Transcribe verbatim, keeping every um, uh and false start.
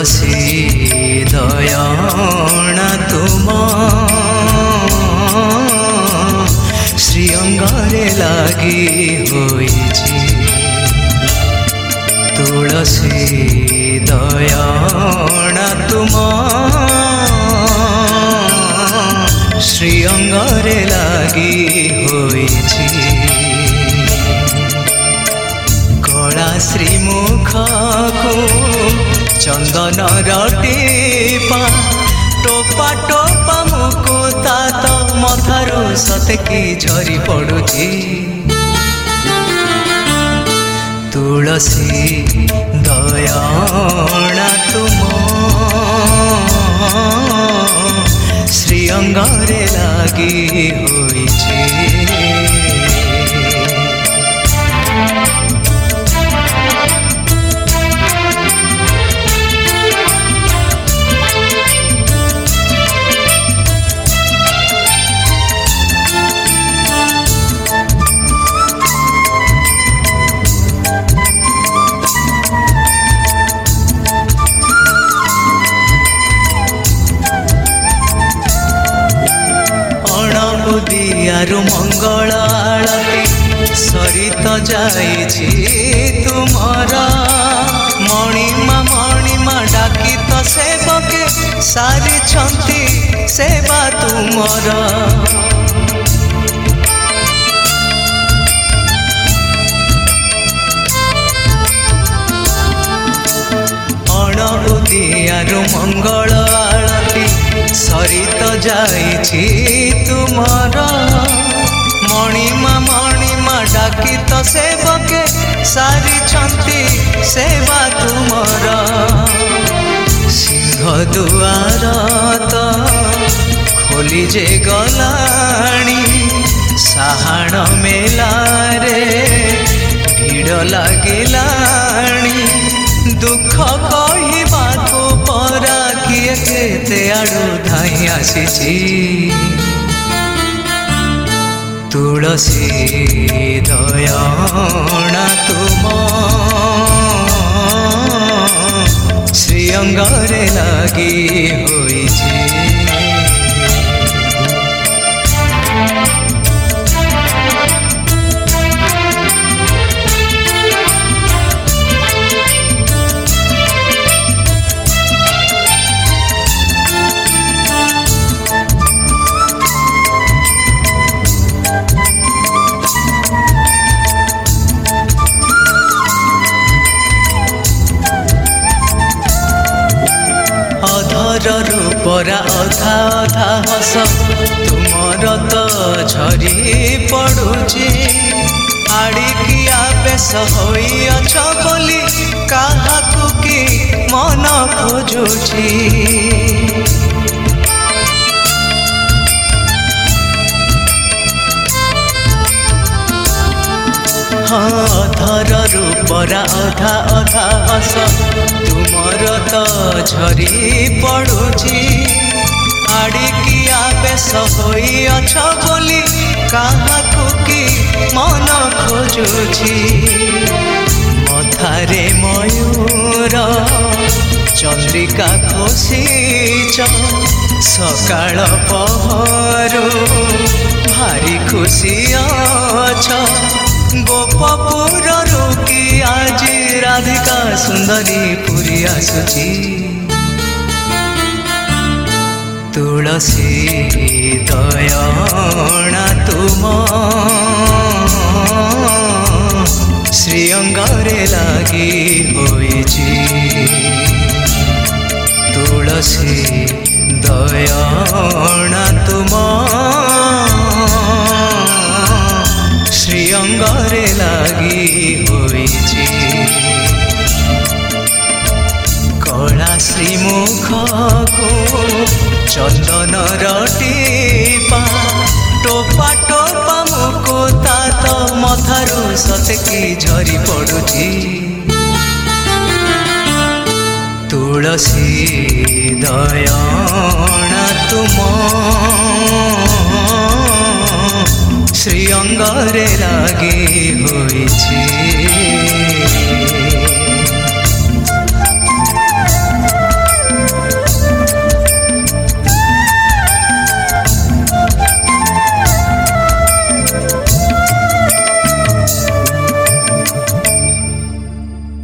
तुलसी दयणा तुम श्रीअंगरे लागी होइछि। तुलसी दयणा तुम श्रीअंगरे लागी होइछि। कला श्रीमुख को चंदन टीपा टोपा टोपा मुकुता तो मथारू सतकी झरी पड़ुछि। तुलसी दयणा तुम श्रीअंगरे लागी होइछि। दियारु मंगल आलती सरित जाइछि तुमर। मणिमा मणिमा डाकी तो सेवके सारी छंती सेवा तुमर। अणबुदियारु मंगल आलती सरित जाइछि तुमर। मणिमा मणिमा डाकी तो सेवके सारी छंती सेवा तुमर। सिंह दुआर तो खोली जे गलाणी साहाण मेलारे भीड़ लागिलाणी। दुख कहबाको परा किए केते आड़ू धाई आसीछि। तुलसी दयणा तुम श्रीअंगरे लागी होइछि। रूपरा अधा अधा हस तुमर तो झरी पड़ुछि। आड़िकिया बेस होई अछ बोली काहाकु कि मन खोजुछि। अधर रूपरा अधा अधा हस तुमर तो झरी पड़ुछि। आड़िकिया बेस होई अछ बोली काहाकु कि मन खोजुछि। मथारे मयूर चंद्रिका खोसिच सकाळ पहरु भारी खुशी अछ। गोपपुर रुकी आज राधिका सुंदरी पुरी आसुची। तुलसी दयणा तुम श्रीअंगरे लागी होइछि। तुलसी दयणा तुम श्रीअंगरे लागी होइछि। कला श्रीमुख को चंदन टीपा टोपा टोपा मुकुता तो मथारू सतकी झरी पड़ुछि। तुलसी दयणा तुम श्रीअंगरे लागी होइछि।